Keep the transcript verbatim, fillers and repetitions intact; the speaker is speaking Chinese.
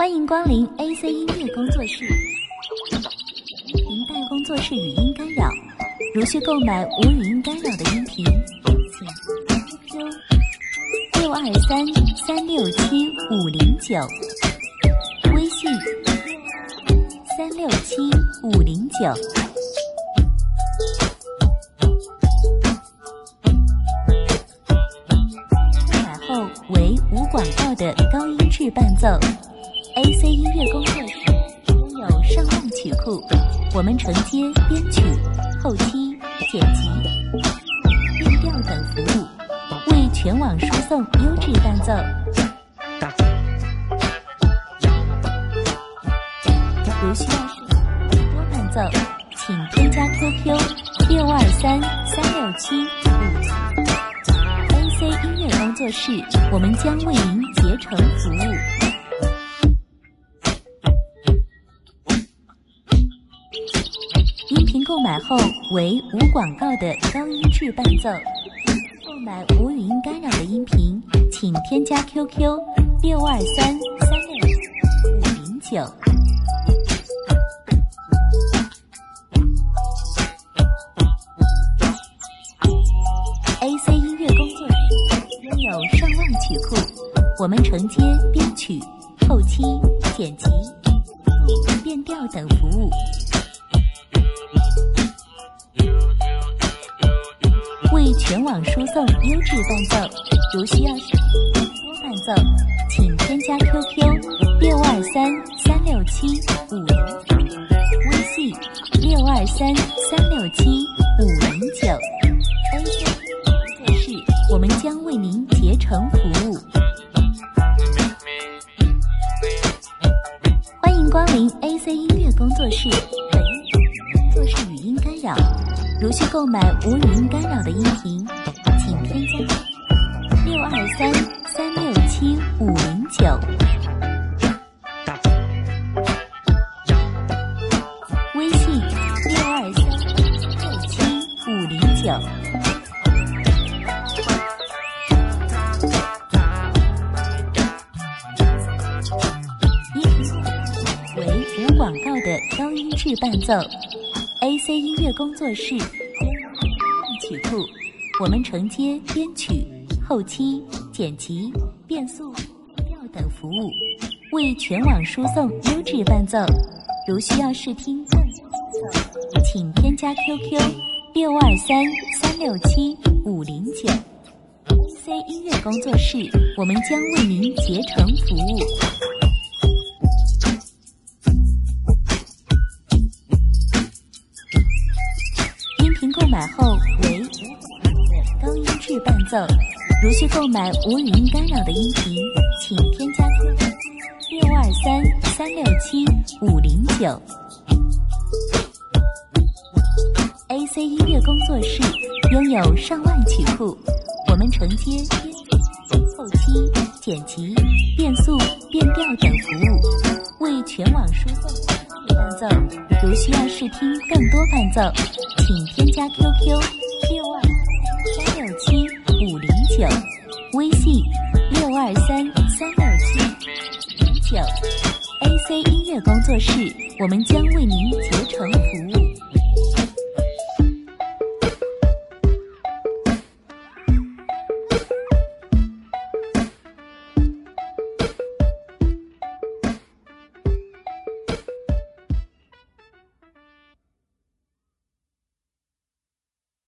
欢迎光临 A C 音乐工作室。您带工作室语音干扰，如需购买无语音干扰的音频，请 Q Q 六二三三六七五零九，微信三六七五零九。买后为无广告的高音质伴奏。A C 音乐工作室拥有上万曲库，我们承接编曲、后期、剪辑、变调等服务，为全网输送优质伴奏。如需要试更多伴奏，请添加 Q Q 六二三三六七五。A C 音乐工作室，我们将为您竭诚服务。音频购买后为无广告的高音质伴奏。购买无语音干扰的音频，请添加 Q Q 六二三三六五零九。A C 音乐工作室拥有上万曲库，我们承接编曲、后期、剪辑、变调等服务。为全网输送优质伴奏，如需要试更多伴奏，请添加 Q Q 六二三三六七五零九，微信六二三三六七五零九。A C 工作室，我们将为您竭诚服务。欢迎光临 A C 音乐工作室，本工作室语音干扰。如需购买无语音干扰的音频，请添加六二三三六七五零九，微信六二三六七五零九。音频为无广告的高音质伴奏。A C 音乐工作室曲库，我们承接编曲、后期、剪辑、变速、调等服务，为全网输送优质伴奏。如需要试听更多伴奏，请添加 Q Q 六二三三六七五零九。A C 音乐工作室，我们将为您竭诚服务。购买后为无广告的高音质伴奏，如需购买无语音干扰的音频，请添加 Q Q 六二三三六七五零九。A C 音乐工作室拥有上万曲库，我们承接编曲、后期、剪辑、变速、变调等服务，为全网输送优质伴奏。如需要试听更多伴奏，请添加 Q Q 六二三六七五零九，微信六二三三六七五零九。A C 音乐工作室，我们将为您竭诚服务。